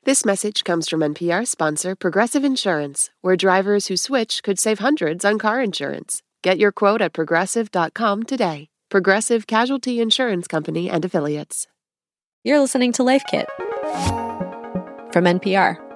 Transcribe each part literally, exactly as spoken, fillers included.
This message comes from N P R sponsor Progressive Insurance, where drivers who switch could save hundreds on car insurance. Get your quote at progressive dot com today. Progressive Casualty Insurance Company and Affiliates. You're listening to Life Kit from N P R.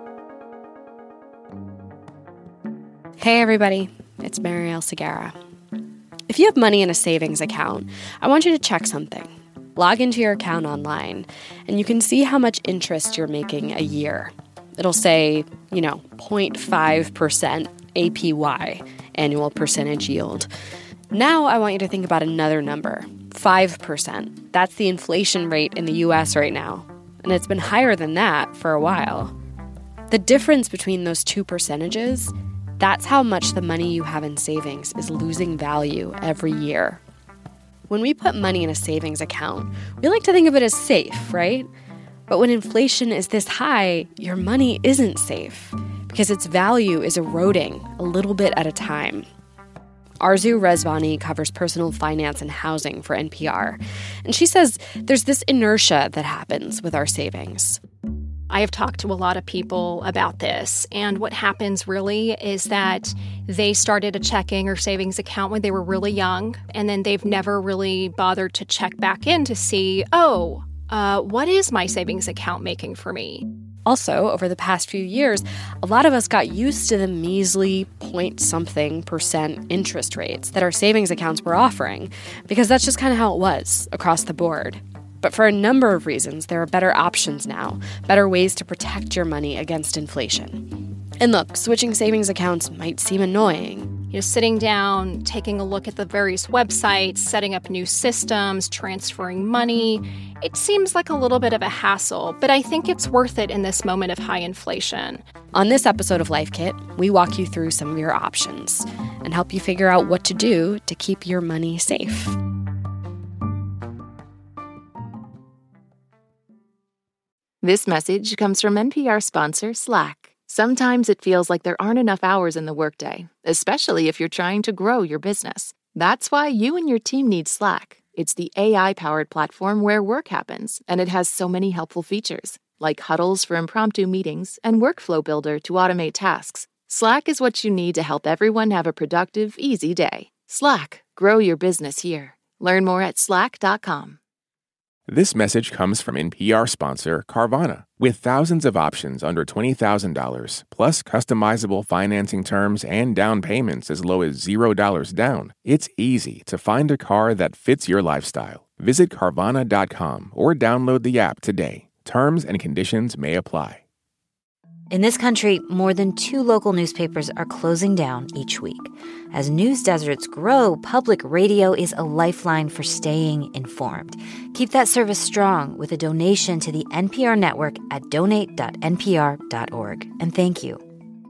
Hey, everybody. It's Marielle Segarra. If you have money in a savings account, I want you to check something. Log into your account online, and you can see how much interest you're making a year. It'll say, you know, zero point five percent A P Y, annual percentage yield. Now I want you to think about another number, five percent. That's the inflation rate in the U S right now, and it's been higher than that for a while. The difference between those two percentages, that's how much the money you have in savings is losing value every year. When we put money in a savings account, we like to think of it as safe, right? But when inflation is this high, your money isn't safe because its value is eroding a little bit at a time. Arzu Rezvani covers personal finance and housing for N P R, and she says there's this inertia that happens with our savings. I have talked to a lot of people about this, and what happens really is that they started a checking or savings account when they were really young, and then they've never really bothered to check back in to see, oh, uh, what is my savings account making for me? Also, over the past few years, a lot of us got used to the measly point-something percent interest rates that our savings accounts were offering, because that's just kind of how it was across the board. But for a number of reasons, there are better options now, better ways to protect your money against inflation. And look, switching savings accounts might seem annoying. You know, sitting down, taking a look at the various websites, setting up new systems, transferring money, it seems like a little bit of a hassle, but I think it's worth it in this moment of high inflation. On this episode of Life Kit, we walk you through some of your options and help you figure out what to do to keep your money safe. This message comes from N P R sponsor Slack. Sometimes it feels like there aren't enough hours in the workday, especially if you're trying to grow your business. That's why you and your team need Slack. It's the A I-powered platform where work happens, and it has so many helpful features, like huddles for impromptu meetings and Workflow Builder to automate tasks. Slack is what you need to help everyone have a productive, easy day. Slack, grow your business here. Learn more at slack dot com. This message comes from N P R sponsor Carvana. With thousands of options under twenty thousand dollars, plus customizable financing terms and down payments as low as zero dollars down, it's easy to find a car that fits your lifestyle. Visit Carvana dot com or download the app today. Terms and conditions may apply. In this country, more than two local newspapers are closing down each week. As news deserts grow, public radio is a lifeline for staying informed. Keep that service strong with a donation to the N P R network at donate dot n p r dot org. And thank you.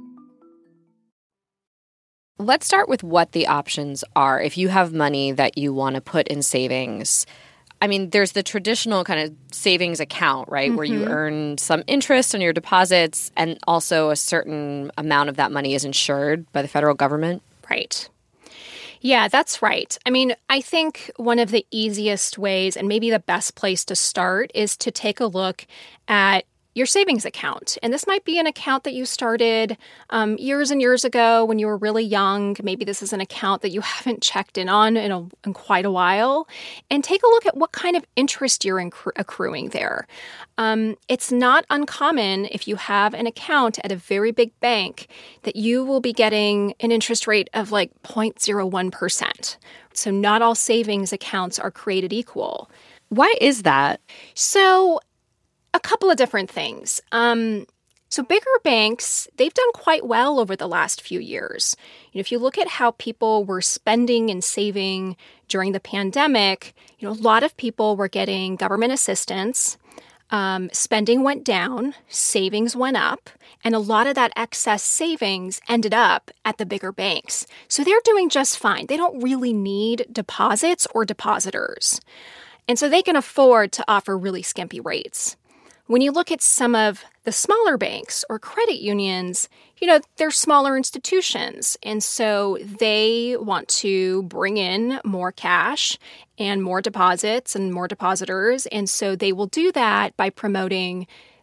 Let's start with what the options are if you have money that you want to put in savings. I mean, there's the traditional kind of savings account, right, mm-hmm. where you earn some interest on your deposits, and also a certain amount of that money is insured by the federal government. Right. Yeah, that's right. I mean, I think one of the easiest ways, and maybe the best place to start, is to take a look at your savings account. And this might be an account that you started um, years and years ago when you were really young. Maybe this is an account that you haven't checked in on in, a, in quite a while. And take a look at what kind of interest you're accru- accruing there. Um, it's not uncommon if you have an account at a very big bank that you will be getting an interest rate of like zero point zero one percent. So not all savings accounts are created equal. Why is that? So a couple of different things. Um, so bigger banks, they've done quite well over the last few years. You know, if you look at how people were spending and saving during the pandemic, you know, a lot of people were getting government assistance. Um, spending went down, savings went up, and a lot of that excess savings ended up at the bigger banks. So they're doing just fine. They don't really need deposits or depositors. And so they can afford to offer really skimpy rates. When you look at some of the smaller banks or credit unions, you know, they're smaller institutions. And so they want to bring in more cash and more deposits and more depositors. And so they will do that by promoting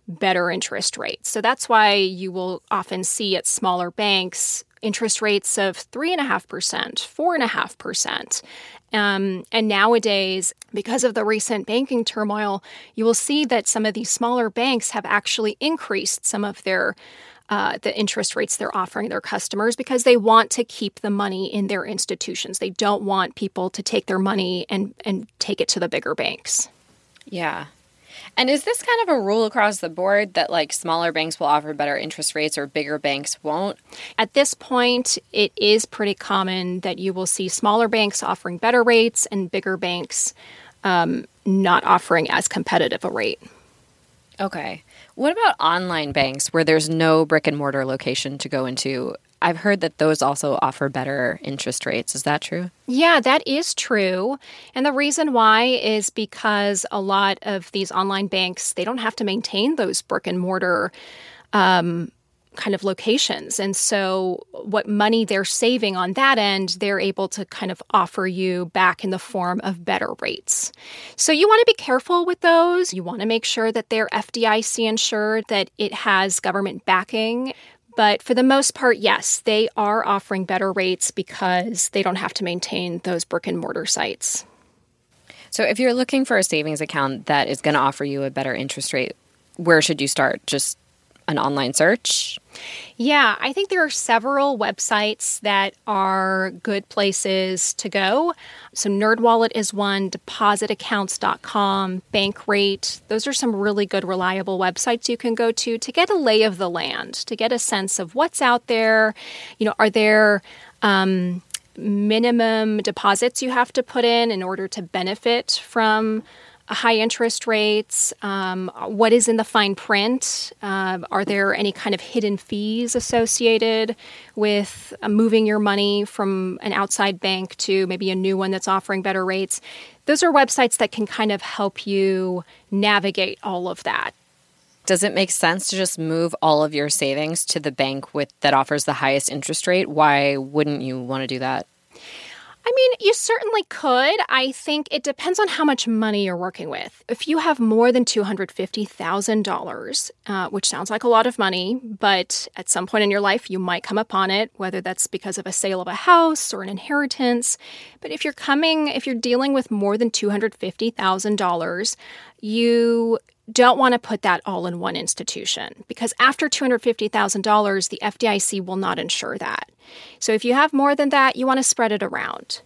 better interest rates. So that's why you will often see at smaller banks interest rates of three point five percent, four point five percent. Um, and nowadays, because of the recent banking turmoil, you will see that some of these smaller banks have actually increased some of their uh, the interest rates they're offering their customers because they want to keep the money in their institutions. They don't want people to take their money and, and take it to the bigger banks. Yeah. And is this kind of a rule across the board that like smaller banks will offer better interest rates or bigger banks won't? At this point, it is pretty common that you will see smaller banks offering better rates and bigger banks um, not offering as competitive a rate. Okay. What about online banks where there's no brick and mortar location to go into? I've heard that those also offer better interest rates. Is that true? Yeah, that is true. And the reason why is because a lot of these online banks, they don't have to maintain those brick and mortar um, kind of locations. And so what money they're saving on that end, they're able to kind of offer you back in the form of better rates. So you want to be careful with those. You want to make sure that they're F D I C insured, that it has government backing. But for the most part, yes, they are offering better rates because they don't have to maintain those brick and mortar sites. So if you're looking for a savings account that is going to offer you a better interest rate, where should you start? Just an online search? Yeah, I think there are several websites that are good places to go. So NerdWallet is one, deposit accounts dot com, Bankrate. Those are some really good, reliable websites you can go to to get a lay of the land, to get a sense of what's out there. You know, are there um, minimum deposits you have to put in in order to benefit from high interest rates? Um, what is in the fine print? Uh, are there any kind of hidden fees associated with uh, moving your money from an outside bank to maybe a new one that's offering better rates? Those are websites that can kind of help you navigate all of that. Does it make sense to just move all of your savings to the bank with that offers the highest interest rate? Why wouldn't you want to do that? I mean, you certainly could. I think it depends on how much money you're working with. If you have more than two hundred fifty thousand dollars, uh, which sounds like a lot of money, but at some point in your life, you might come upon it, whether that's because of a sale of a house or an inheritance. But if you're coming, if you're dealing with more than two hundred fifty thousand dollars, you don't want to put that all in one institution because after two hundred fifty thousand dollars, the F D I C will not insure that. So if you have more than that, you want to spread it around.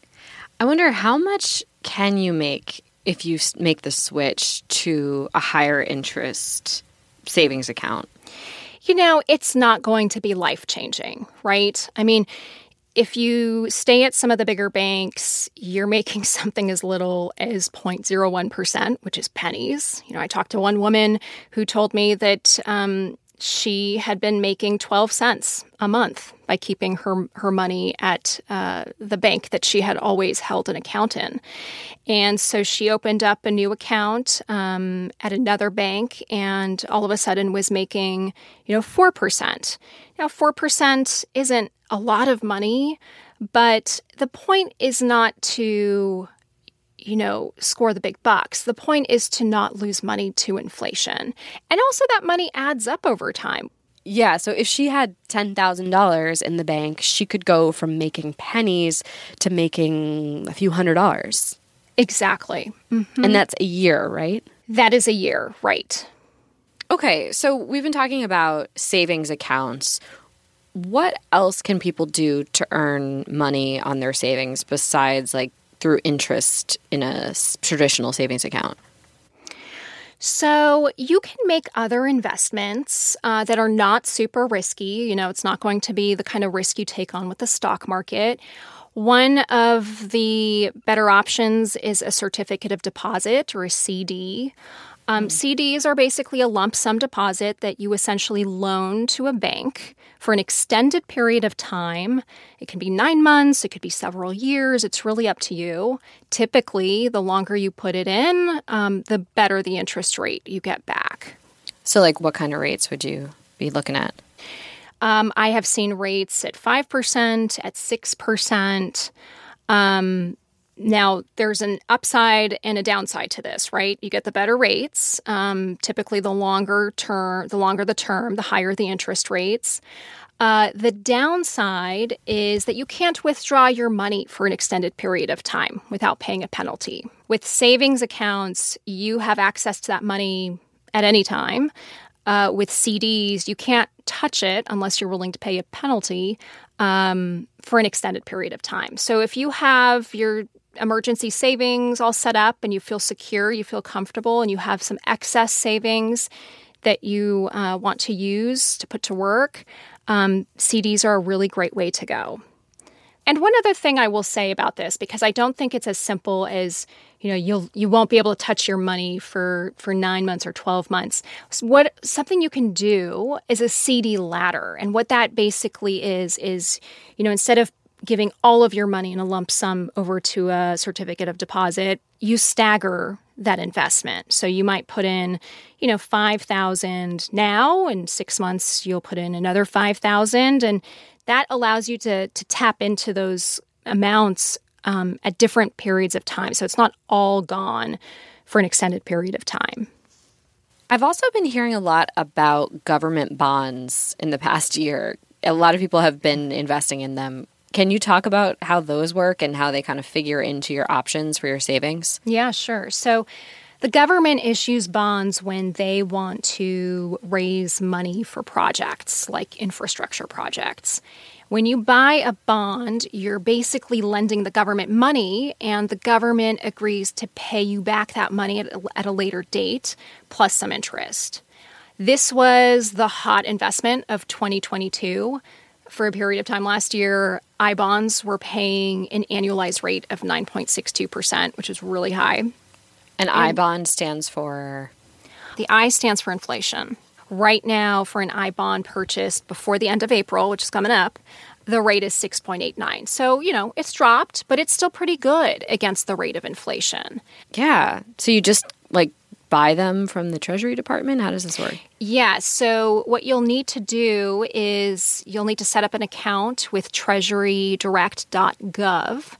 I wonder how much can you make if you make the switch to a higher interest savings account? You know, it's not going to be life-changing, right? I mean, if you stay at some of the bigger banks, you're making something as little as zero point zero one percent, which is pennies. You know, I talked to one woman who told me that um, she had been making twelve cents a month by keeping her her money at uh, the bank that she had always held an account in. And so she opened up a new account um, at another bank and all of a sudden was making, you know, four percent. Now, four percent isn't a lot of money, but the point is not to, you know, score the big bucks. The point is to not lose money to inflation. And also that money adds up over time. Yeah, so if she had ten thousand dollars in the bank, she could go from making pennies to making a few hundred dollars. Exactly. Mm-hmm. And that's a year, right? That is a year, right. Okay, so we've been talking about savings accounts. What else can people do to earn money on their savings besides like through interest in a traditional savings account? So you can make other investments uh, that are not super risky. You know, it's not going to be the kind of risk you take on with the stock market. One of the better options is a certificate of deposit or a C D. Um, mm. C Ds are basically a lump sum deposit that you essentially loan to a bank for an extended period of time. It can be nine months, it could be several years. It's really up to you. Typically, the longer you put it in, um, the better the interest rate you get back. So, like, what kind of rates would you be looking at? Um, I have seen rates at five percent, at six percent. Um, Now, there's an upside and a downside to this, right? You get the better rates. Um, typically, the longer term, the longer the term, the higher the interest rates. Uh, the downside is that you can't withdraw your money for an extended period of time without paying a penalty. With savings accounts, you have access to that money at any time. Uh, with C Ds, you can't touch it unless you're willing to pay a penalty um, for an extended period of time. So if you have your emergency savings all set up and you feel secure, you feel comfortable, and you have some excess savings that you uh, want to use to put to work, um, C Ds are a really great way to go. And one other thing I will say about this, because I don't think it's as simple as, you know, you'll you won't be able to touch your money for, for nine months or twelve months. So what something you can do is a C D ladder. And what that basically is, is, you know, instead of giving all of your money in a lump sum over to a certificate of deposit, you stagger that investment. So you might put in, you know, five thousand dollars now, in six months you'll put in another five thousand dollars, and that allows you to to tap into those amounts um, at different periods of time. So it's not all gone for an extended period of time. I've also been hearing a lot about government bonds in the past year. A lot of people have been investing in them. Can you talk about how those work and how they kind of figure into your options for your savings? Yeah, sure. So the government issues bonds when they want to raise money for projects like infrastructure projects. When you buy a bond, you're basically lending the government money, and the government agrees to pay you back that money at a, at a later date, plus some interest. This was the hot investment of twenty twenty-two. For a period of time last year, I bonds were paying an annualized rate of nine point six two percent, which is really high. And I bond stands for? The I stands for inflation. Right now, for an I bond purchased before the end of April, which is coming up, the rate is six point eight nine. So, you know, it's dropped, but it's still pretty good against the rate of inflation. Yeah. So you just, like, buy them from the Treasury Department? How does this work? Yeah. So what you'll need to do is you'll need to set up an account with treasury direct dot gov.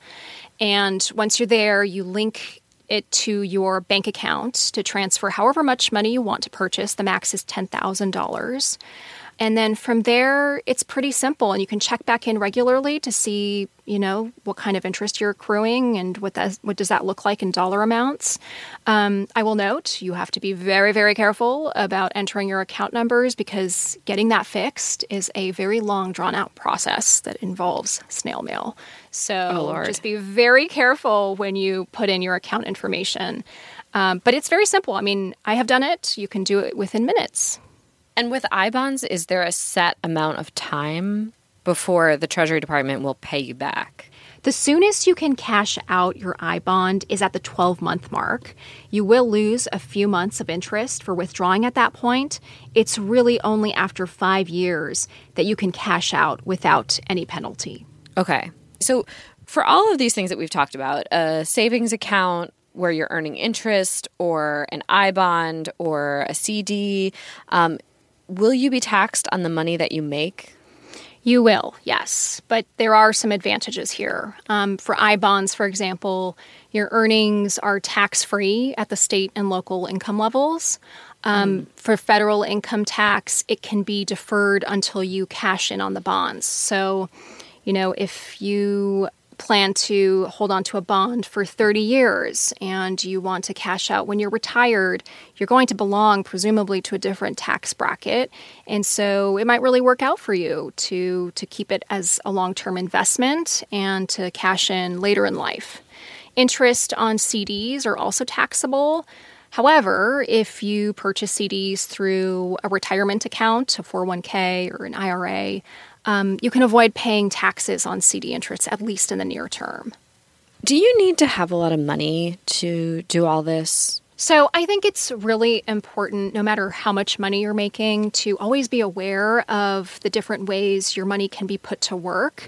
And once you're there, you link it to your bank account to transfer however much money you want to purchase. The max is ten thousand dollars. And then from there, it's pretty simple. And you can check back in regularly to see, you know, what kind of interest you're accruing and what that, what does that look like in dollar amounts. Um, I will note you have to be very, very careful about entering your account numbers, because getting that fixed is a very long, drawn-out process that involves snail mail. So oh, just be very careful when you put in your account information. Um, but it's very simple. I mean, I have done it. You can do it within minutes. And with I bonds, is there a set amount of time before the Treasury Department will pay you back? The soonest you can cash out your I bond is at the twelve-month mark. You will lose a few months of interest for withdrawing at that point. It's really only after five years that you can cash out without any penalty. Okay. So for all of these things that we've talked about, a savings account where you're earning interest, or an I bond, or a C D, um, will you be taxed on the money that you make? You will, yes. But there are some advantages here. Um, for I bonds, for example, your earnings are tax-free at the state and local income levels. Um, mm. For federal income tax, it can be deferred until you cash in on the bonds. So, you know, if you plan to hold on to a bond for thirty years and you want to cash out when you're retired, you're going to belong presumably to a different tax bracket. And so it might really work out for you to, to keep it as a long-term investment and to cash in later in life. Interest on C Ds are also taxable. However, if you purchase C Ds through a retirement account, a four oh one k or an I R A, Um, you can avoid paying taxes on C D interest, at least in the near term. Do you need to have a lot of money to do all this? So I think it's really important, no matter how much money you're making, to always be aware of the different ways your money can be put to work.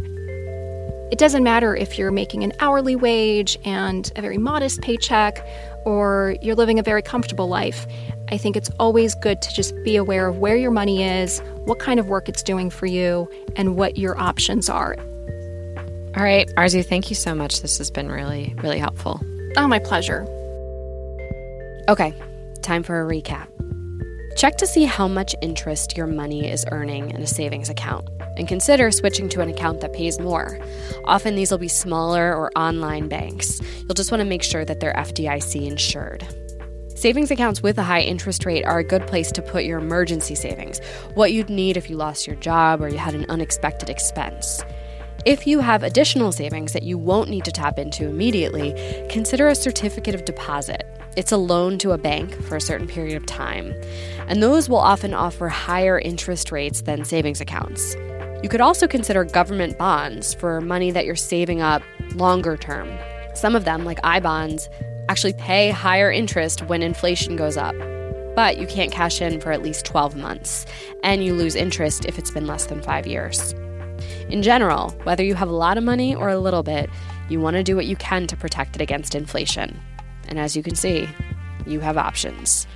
It doesn't matter if you're making an hourly wage and a very modest paycheck, or you're living a very comfortable life. I think it's always good to just be aware of where your money is, what kind of work it's doing for you, and what your options are. All right, Arzu, thank you so much. This has been really, really helpful. Oh, my pleasure. Okay, time for a recap. Check to see how much interest your money is earning in a savings account, and consider switching to an account that pays more. Often these will be smaller or online banks. You'll just want to make sure that they're F D I C insured. Savings accounts with a high interest rate are a good place to put your emergency savings, what you'd need if you lost your job or you had an unexpected expense. If you have additional savings that you won't need to tap into immediately, consider a certificate of deposit. It's a loan to a bank for a certain period of time, and those will often offer higher interest rates than savings accounts. You could also consider government bonds for money that you're saving up longer term. Some of them, like I bonds, actually pay higher interest when inflation goes up, but you can't cash in for at least twelve months, and you lose interest if it's been less than five years. In general, whether you have a lot of money or a little bit, you want to do what you can to protect it against inflation. And as you can see, you have options.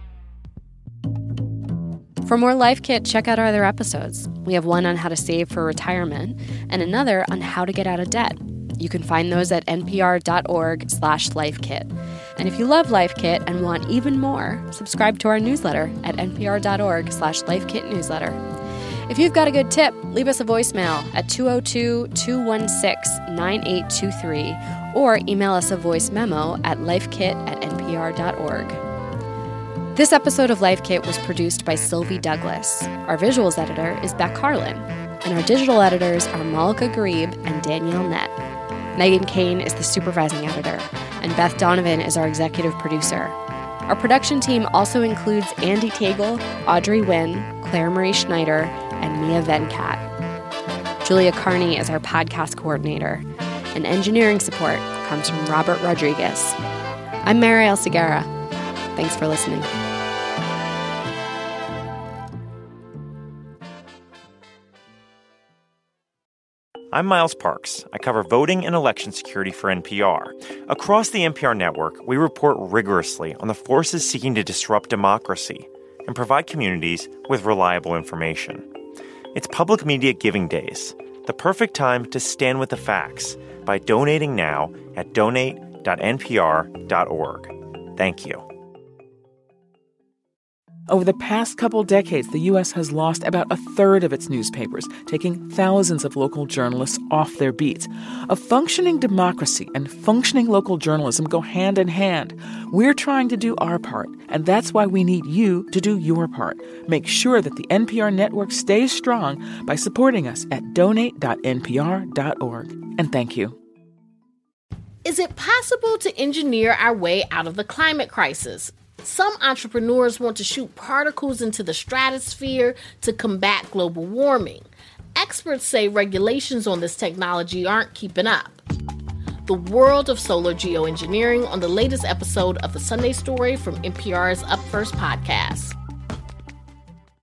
For more Life Kit, check out our other episodes. We have one on how to save for retirement and another on how to get out of debt. You can find those at npr.org slash lifekit. And if you love Life Kit and want even more, subscribe to our newsletter at npr.org slash lifekit newsletter. If you've got a good tip, leave us a voicemail at two oh two, two one six, nine eight two three or email us a voice memo at lifekit at npr.org. This episode of Life Kit was produced by Sylvie Douglas. Our visuals editor is Beck Harlan, and our digital editors are Malika Garib and Danielle Nett. Megan Kane is the supervising editor, and Beth Donovan is our executive producer. Our production team also includes Andy Tagle, Audrey Nguyen, Claire Marie Schneider, and Mia Venkat. Julia Carney is our podcast coordinator, and engineering support comes from Robert Rodriguez. I'm Marielle Segarra. Thanks for listening. I'm Miles Parks. I cover voting and election security for N P R. Across the N P R network, we report rigorously on the forces seeking to disrupt democracy and provide communities with reliable information. It's Public Media Giving Days, the perfect time to stand with the facts by donating now at donate dot n p r dot org. Thank you. Over the past couple decades, the U S has lost about a third of its newspapers, taking thousands of local journalists off their beats. A functioning democracy and functioning local journalism go hand in hand. We're trying to do our part, and that's why we need you to do your part. Make sure that the N P R network stays strong by supporting us at donate dot n p r dot org. And thank you. Is it possible to engineer our way out of the climate crisis? Some entrepreneurs want to shoot particles into the stratosphere to combat global warming. Experts say regulations on this technology aren't keeping up. The world of solar geoengineering on the latest episode of The Sunday Story from N P R's Up First podcast.